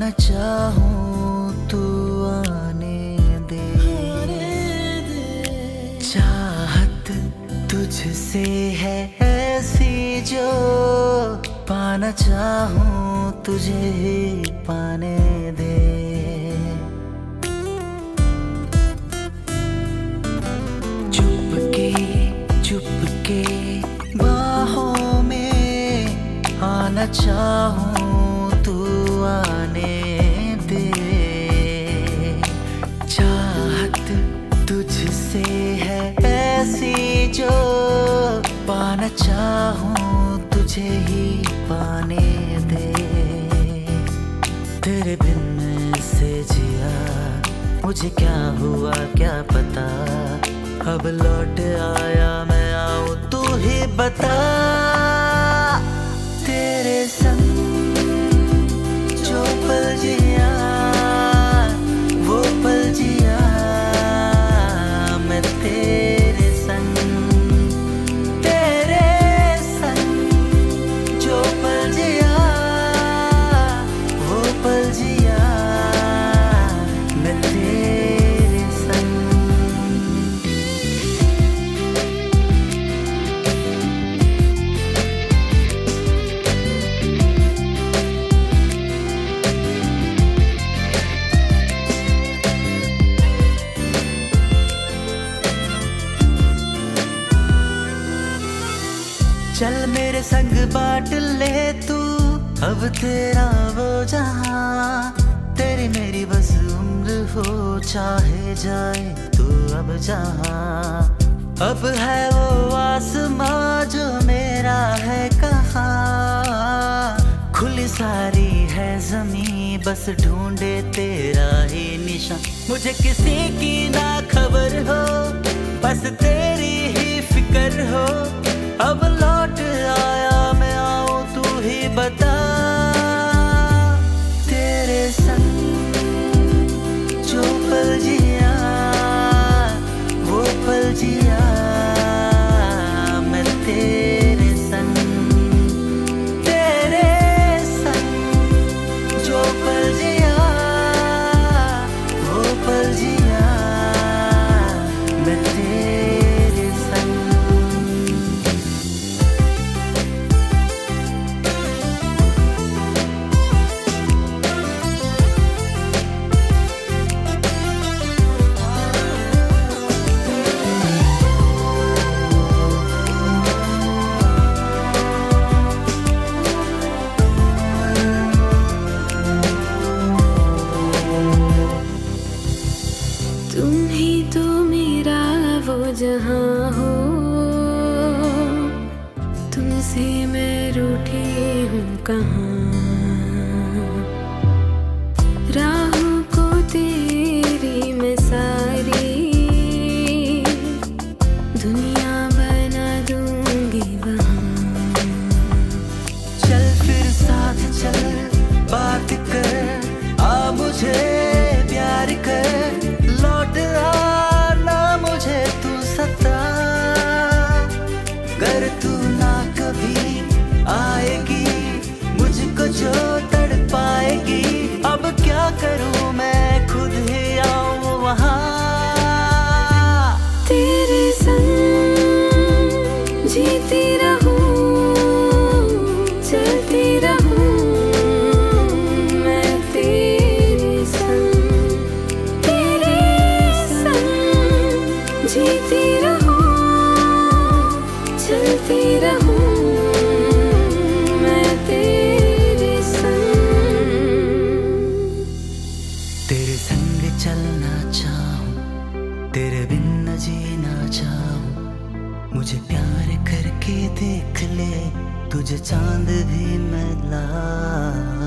पाना चाहूं तू आने दे। चाहत तुझसे है ऐसी जो पाना चाहूं तुझे ही पाने दे। चुपके बाहों में आना चाहूं तू आने दे। चाहत तुझसे है ऐसी जो पाना चाहूं तुझे ही पाने दे। तेरे बिन से जिया मुझे क्या हुआ क्या पता, अब लौट आया मैं आऊं तू ही बता। तेरे संग जो पल जिया वो पल जिया मैं तेरे संग। तेरे संग जो पल जिया वो पल जिया मैं तेरे संग। चल मेरे संग बांट ले तू अब तेरा वो जहां। तेरी मेरी बस उम्र हो चाहे जाए तू अब जहां। अब है वो आसमां जो मेरा है कहाँ। खुली सारी है जमीन बस ढूंढे तेरा ही निशान। मुझे किसी की ना खबर हो बस तेरी ही फिक्र हो। अब लौट आया मैं आऊं तू ही बता। तेरे संग जो पल जिया वो पल जिया मैं तेरे संग। तेरे संग जो पल जिया वो पल जिया मैं तेरे संग। तुम ही तो मेरा वो जहां हो, तुमसे मैं रूठी हूँ कहाँ। राहों को तेरी मैं सारी दुनिया बना दूंगी वहाँ। चल फिर साथ चल बात कर आ मुझे प्यार कर। लौट आना मुझे तू सता। गर तू ना कभी आएगी मुझको जो तड़पाएगी। अब क्या करूं मैं खुद ही आऊं वहां। तेरे संग जीती रहूं चलती रहूं मैं तेरे संग। तेरे संग जीती रहूं चलती रहूं मैं तेरे संग। तेरे संग चलना चाहूं तेरे बिन न जीना चाहूं। मुझे प्यार करके देख ले तुझे चांद भी मिला।